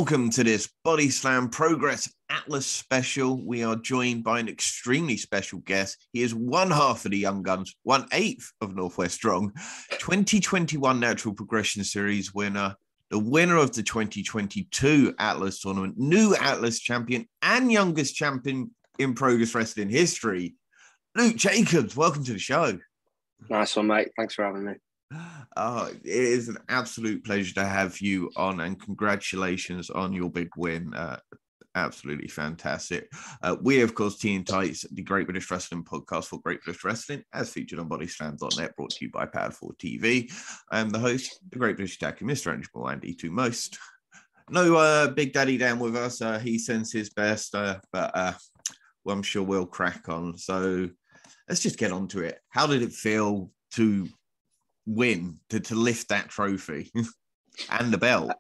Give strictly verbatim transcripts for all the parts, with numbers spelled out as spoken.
Welcome to this Body Slam Progress Atlas special. We are joined by an extremely special guest. He is one half of the Young Guns, one eighth of Northwest Strong, twenty twenty-one Natural Progression Series winner, the winner of the twenty twenty-two Atlas tournament, new Atlas champion, and youngest champion in Progress Wrestling history, Luke Jacobs. Welcome to the show. Nice one, mate. Thanks for having me. Oh, it is an absolute pleasure to have you on, and congratulations on your big win. Uh, absolutely fantastic. Uh, we, of course, Tea and Tights, the Great British Wrestling podcast for Great British Wrestling, as featured on body slam dot net, brought to you by Powered four T V. I am the host, the Great British Attacker, Mister Angelo Andy to most. No uh, Big Daddy down with us. Uh, he sends his best, uh, but uh, well, I'm sure we'll crack on. So let's just get on to it. How did it feel to win, to, to lift that trophy and the belt?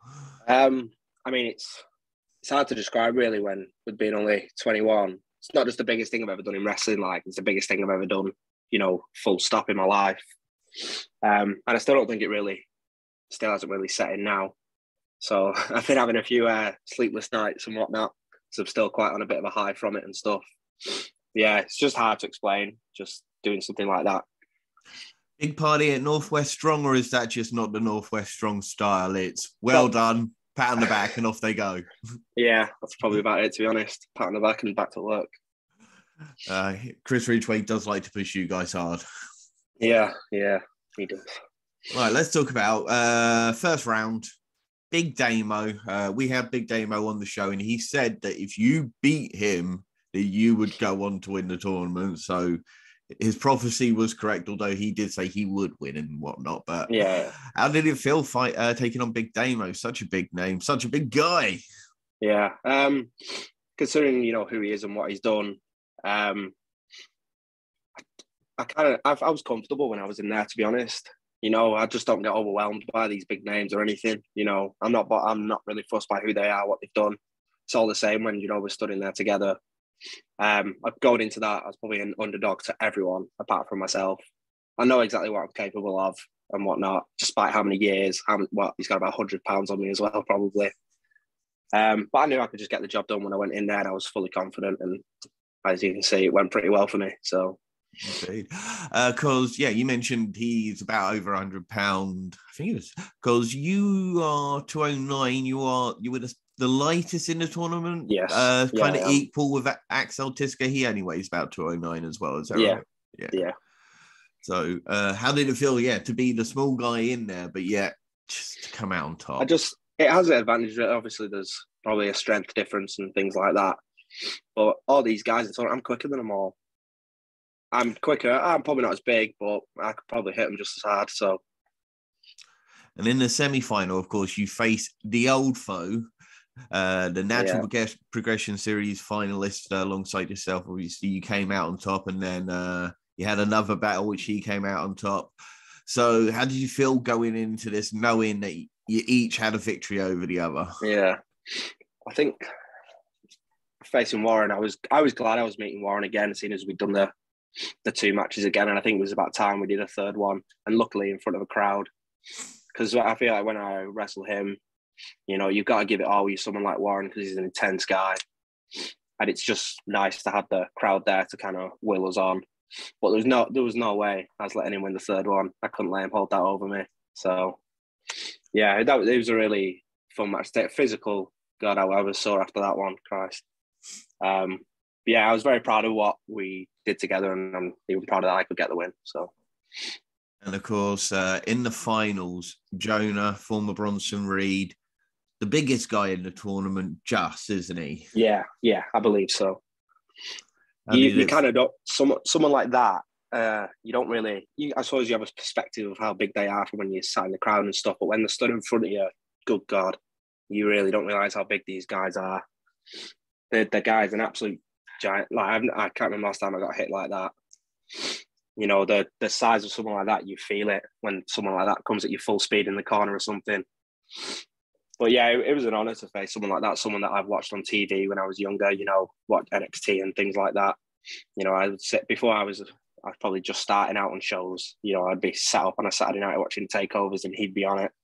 Um, I mean, it's it's hard to describe really when with being only twenty-one. It's not just the biggest thing I've ever done in wrestling, like it's the biggest thing I've ever done, you know, full stop in my life. Um, and I still don't think it really, still hasn't really set in now. So I've been having a few uh, sleepless nights and whatnot. So I'm still quite on a bit of a high from it and stuff. Yeah, it's just hard to explain, just doing something like that. Big party at Northwest Strong, or is that just not the Northwest Strong style? It's well, well done, pat on the back, and off they go. Yeah, that's probably about it, to be honest. Pat on the back and back to work. Uh, Chris Ridgway does like to push you guys hard. Yeah, yeah, he does. Right, let's talk about uh, first round. Big Damo. Uh, we had Big Damo on the show, and he said that if you beat him, that you would go on to win the tournament. So his prophecy was correct, although he did say he would win and whatnot. But yeah, how did it feel fight uh, taking on Big Damo? Such a big name, such a big guy. Yeah, um, considering you know who he is and what he's done, um, I kind of I was comfortable when I was in there. To be honest, you know, I just don't get overwhelmed by these big names or anything. You know, I'm not, but I'm not really fussed by who they are, what they've done. It's all the same when you know we're stood in there together. Um, going into that, I was probably an underdog to everyone apart from myself. I know exactly what I'm capable of and whatnot, despite how many years. How what he's got about one hundred pounds on me as well, probably. Um, but I knew I could just get the job done when I went in there, and I was fully confident. And as you can see, it went pretty well for me. So, indeed, because uh, yeah, you mentioned he's about over one hundred pounds. I think it was because you are two oh nine. You are you were the the lightest in the tournament, yes, uh, yeah, kind of equal with Axel Tiska. He only weighs about two oh nine as well. Is that yeah. right? Yeah, yeah. So, uh, how did it feel? Yeah, to be the small guy in there, but yet just to come out on top. I just it has an advantage. Obviously, there's probably a strength difference and things like that. But all these guys, I'm quicker than them all. I'm quicker. I'm probably not as big, but I could probably hit them just as hard. So, and in the semi-final, of course, you face the old foe. Uh, the Natural yeah. Progression Series finalist uh, alongside yourself. Obviously, you came out on top, and then uh, you had another battle which he came out on top. So, how did you feel going into this, knowing that you each had a victory over the other? Yeah, I think facing Warren, I was I was glad I was meeting Warren again, seeing as we'd done the the two matches again, and I think it was about time we did a third one, and luckily in front of a crowd, because I feel like when I wrestle him, you know, you've got to give it all with someone like Warren because he's an intense guy. And it's just nice to have the crowd there to kind of will us on. But there was no there was no way I was letting him win the third one. I couldn't let him hold that over me. So, yeah, that it was a really fun match. Physical, God, I, I was sore after that one. Christ. Um, yeah, I was very proud of what we did together, and I'm even prouder that I could get the win. So. And, of course, uh, in the finals, Jonah, former Bronson Reed, the biggest guy in the tournament, just, isn't he? Yeah, yeah, I believe so. I you, you kind of don't, someone, someone like that, uh, you don't really, you, I suppose you have a perspective of how big they are from when you sat in the crowd and stuff, but when they're stood in front of you, good God, you really don't realise how big these guys are. The, the guy's an absolute giant. Like I've, I can't remember last time I got hit like that. You know, the the size of someone like that, you feel it when someone like that comes at you full speed in the corner or something. But yeah, it, it was an honour to face someone like that, someone that I've watched on T V when I was younger, you know, what N X T and things like that. You know, I would sit before I was, I was probably just starting out on shows, you know, I'd be sat up on a Saturday night watching takeovers and he'd be on it.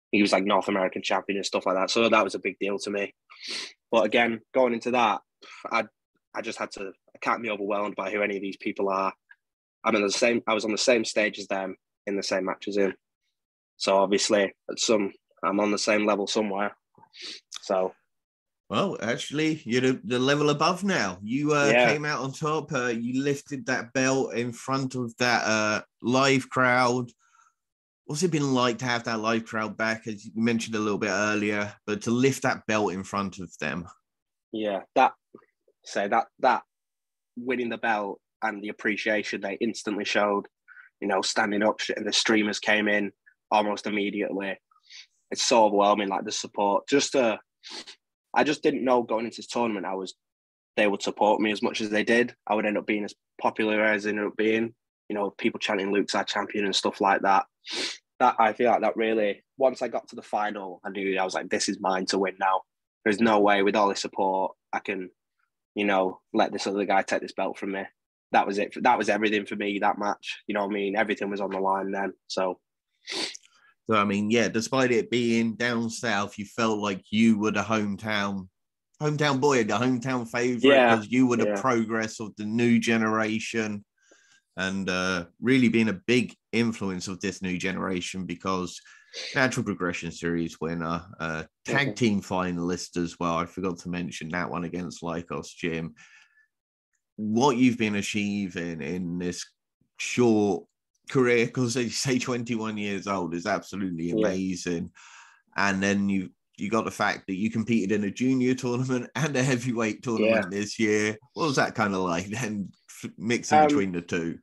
he was like North American champion and stuff like that. So that was a big deal to me. But again, going into that, I I just had to, I can't be overwhelmed by who any of these people are. I'm in the same, I was on the same stage as them in the same match as him. So obviously, at some, I'm on the same level somewhere. So. Well, actually, you're the, the level above now. You uh, yeah. came out on top. Uh, you lifted that belt in front of that uh, live crowd. What's it been like to have that live crowd back, as you mentioned a little bit earlier, but to lift that belt in front of them? Yeah, that, say that, that winning the belt and the appreciation they instantly showed, you know, standing up, and the streamers came in almost immediately. It's so overwhelming, like the support. Just uh, I just didn't know going into this tournament I was they would support me as much as they did. I would end up being as popular as I ended up being. You know, people chanting Luke's our champion and stuff like that. That I feel like that really, once I got to the final, I knew I was like, this is mine to win now. There's no way with all this support I can, you know, let this other guy take this belt from me. That was it. That was everything for me, that match. You know what I mean? Everything was on the line then. So, so I mean, yeah, despite it being down south, you felt like you were the hometown hometown boy, the hometown favorite, because yeah, you were the yeah. progress of the new generation, and uh, really being a big influence of this new generation, because Natural Progression Series winner, uh, tag mm-hmm. team finalist as well. I forgot to mention that one against Lycos Gym. What you've been achieving in this short career, because they say twenty-one years old, is absolutely amazing. Yeah. And then you you got the fact that you competed in a junior tournament and a heavyweight tournament yeah. this year. What was that kind of like then, mixing um, between the two?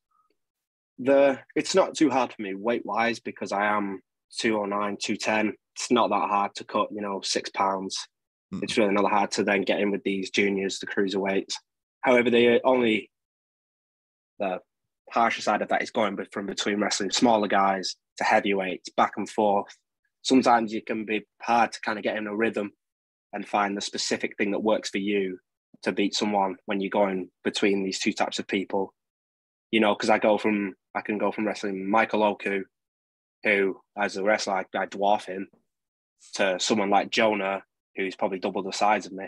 The It's not too hard for me weight-wise, because I am two oh nine, two ten. It's not that hard to cut, you know, six pounds. Mm. It's really not hard to then get in with these juniors, the cruiserweights. However, the only the harsher side of that is going from between wrestling smaller guys to heavyweights, back and forth. Sometimes it can be hard to kind of get in a rhythm and find the specific thing that works for you to beat someone when you're going between these two types of people. You know, because I go from, I can go from wrestling Michael Oku, who as a wrestler, I, I dwarf him, to someone like Jonah, who's probably double the size of me.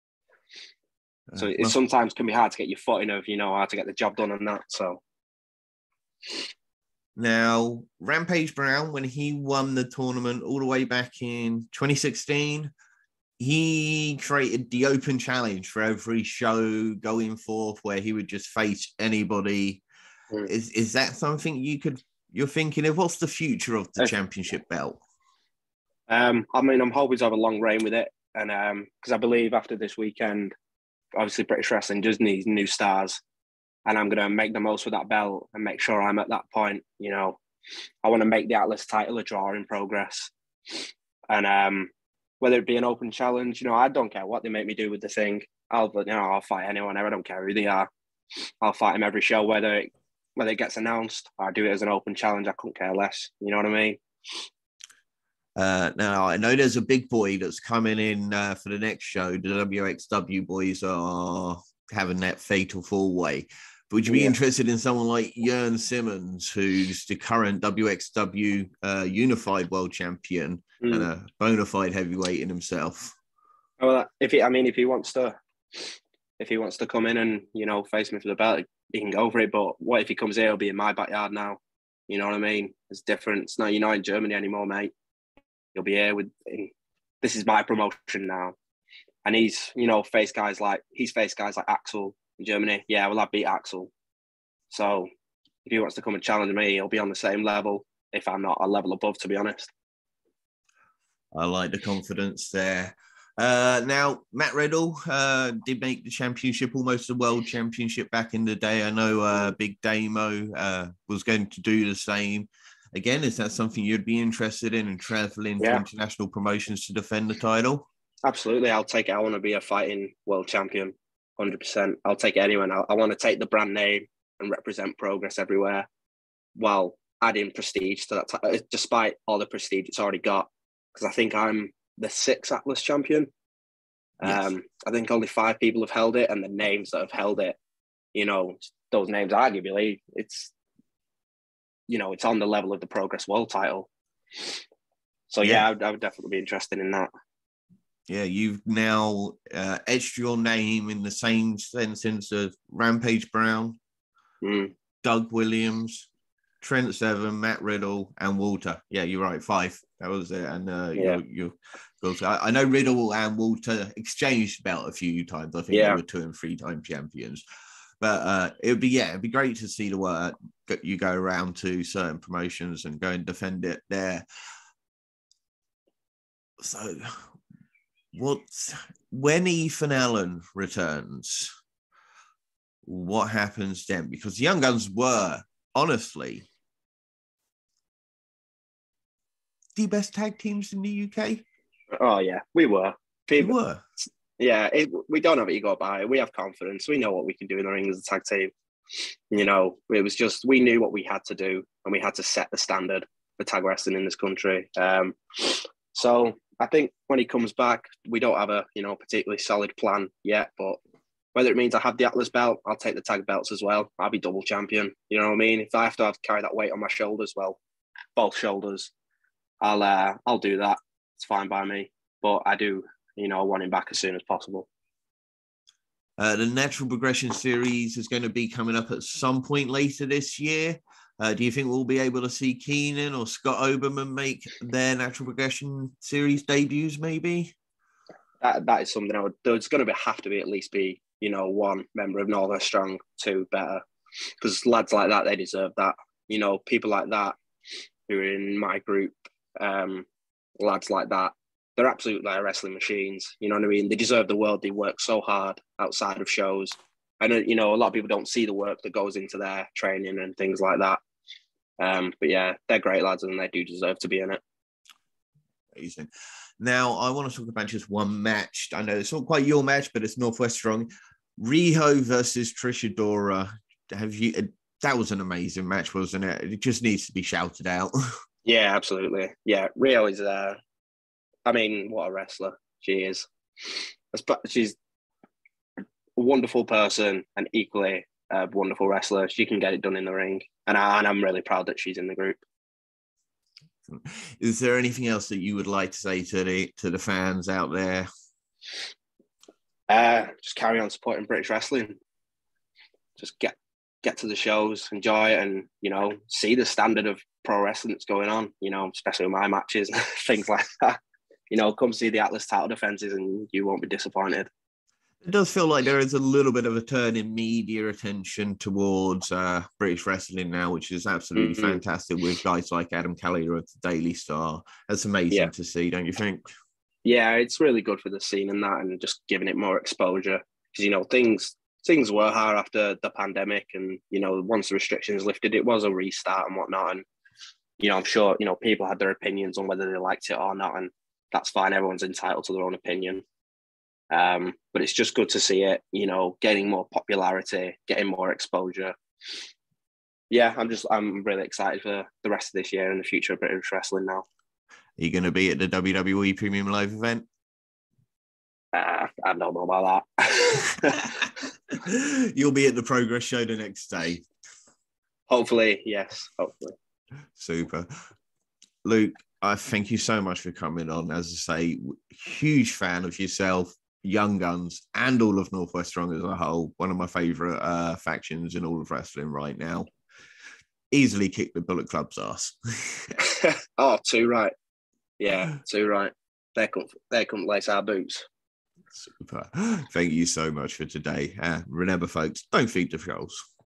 So it well, sometimes can be hard to get your footing of, you know, how to get the job done and that. So now, Rampage Brown, when he won the tournament all the way back in twenty sixteen, he created the open challenge for every show going forth, where he would just face anybody. Mm. Is is that something you could you're thinking of? What's the future of the championship belt? Um, I mean, I'm hoping to have a long reign with it, and um, because I believe after this weekend, obviously British wrestling does need new stars, and I'm going to make the most of that belt and make sure I'm at that point. You know, I want to make the Atlas title a draw in progress, and um, whether it be an open challenge, you know, I don't care what they make me do with the thing. I'll, you know, I'll fight anyone. I don't care who they are. I'll fight them every show, whether it, whether it gets announced or I do it as an open challenge. I couldn't care less. You know what I mean? Uh, now, I know there's a big boy that's coming in uh, for the next show. The W X W boys are having that fatal four-way. But would you be yeah. interested in someone like Jörn Simmons, who's the current W X W uh, Unified World Champion mm. and a bona fide heavyweight in himself? Well, if he, I mean, if he wants to, if he wants to come in and, you know, face me for the belt, he can go for it. But what if he comes here? He'll be in my backyard now. You know what I mean? It's different. It's not, you're not in Germany anymore, mate. You'll be here with, this is my promotion now. And he's, you know, face guys like, he's faced guys like Axel in Germany. Yeah, well, I beat Axel. So if he wants to come and challenge me, he'll be on the same level. If I'm not a level above, to be honest. I like the confidence there. Uh, now, Matt Riddle uh, did make the championship, almost a world championship back in the day. I know uh, Big Damo uh, was going to do the same. Again, is that something you'd be interested in and traveling yeah. to international promotions to defend the title? Absolutely. I'll take it. I want to be a fighting world champion, one hundred percent. I'll take it anywhere. I, I want to take the brand name and represent Progress everywhere while adding prestige to that, t- despite all the prestige it's already got. Because I think I'm the sixth Atlas champion. Yes. Um, I think only five people have held it, and the names that have held it, you know, those names arguably, it's, you know, it's on the level of the Progress World title. So yeah, yeah I, would, I would definitely be interested in that. Yeah, you've now uh, etched your name in the same sentence as Rampage Brown, mm. Doug Williams, Trent Seven, Matt Riddle, and Walter. Yeah, you're right, five. That was it. And uh, yeah. you're, you're, I know Riddle and Walter exchanged belt a few times. I think yeah. they were two and three time champions. But uh, it would be, yeah, it'd be great to see the work you go around to certain promotions and go and defend it there. So, what when Ethan Allen returns, what happens then? Because the Young Guns were, honestly, the best tag teams in the U K. Oh, yeah, we were. People, we were. Yeah, it, we don't have ego about it. We have confidence. We know what we can do in the ring as a tag team. You know, it was just, we knew what we had to do and we had to set the standard for tag wrestling in this country. Um, so I think when he comes back, we don't have a, you know, particularly solid plan yet, but whether it means I have the Atlas belt, I'll take the tag belts as well. I'll be double champion. You know what I mean? If I have to have carry that weight on my shoulders, well, both shoulders, I'll, uh, I'll do that. It's fine by me. But I do, you know, want him back as soon as possible. Uh, the Natural Progression Series is going to be coming up at some point later this year. Uh, do you think we'll be able to see Keenan or Scott Oberman make their Natural Progression Series debuts, maybe? That That is something I would... There's going to be, have to be at least be, you know, one member of Northwest Strong, two better. Because lads like that, they deserve that. You know, people like that who are in my group, um, lads like that, they're absolutely like wrestling machines. You know what I mean? They deserve the world. They work so hard outside of shows. I know, you know, a lot of people don't see the work that goes into their training and things like that. Um, but yeah, they're great lads and they do deserve to be in it. Amazing. Now, I want to talk about just one match. I know it's not quite your match, but it's Northwest Strong. Riho versus Trish Adora. Have you? That was an amazing match, wasn't it? It just needs to be shouted out. Yeah, absolutely. Yeah, Riho is there. Uh, I mean, what a wrestler she is. She's a wonderful person and equally a wonderful wrestler. She can get it done in the ring. And, I, and I'm really proud that she's in the group. Is there anything else that you would like to say to the to the fans out there? Uh, just carry on supporting British wrestling. Just get get to the shows, enjoy it, and, you know, see the standard of pro wrestling that's going on, you know, especially with my matches and things like that. You know, come see the Atlas title defenses and you won't be disappointed. It does feel like there is a little bit of a turn in media attention towards uh, British wrestling now, which is absolutely mm-hmm. fantastic with guys like Adam Callier of the Daily Star. That's amazing yeah. to see, don't you think? Yeah, it's really good for the scene and that, and just giving it more exposure. Because, you know, things things were hard after the pandemic, and, you know, once the restrictions lifted, it was a restart and whatnot. And, you know, I'm sure, you know, people had their opinions on whether they liked it or not, and that's fine. Everyone's entitled to their own opinion. Um, but it's just good to see it, you know, gaining more popularity, getting more exposure. Yeah, I'm just, I'm really excited for the rest of this year and the future of British wrestling now. Are you going to be at the W W E Premium Live event? Uh, I don't know about that. You'll be at the Progress show the next day. Hopefully, yes, hopefully. Super. Luke, I thank you so much for coming on. As I say, huge fan of yourself, Young Guns, and all of Northwest Strong as a whole. One of my favourite uh, factions in all of wrestling right now. Easily kick the Bullet Club's ass. Oh, too right. Yeah, too right. They couldn't, they couldn't lace our boots. Super. Thank you so much for today. Uh, remember, folks, don't feed the trolls.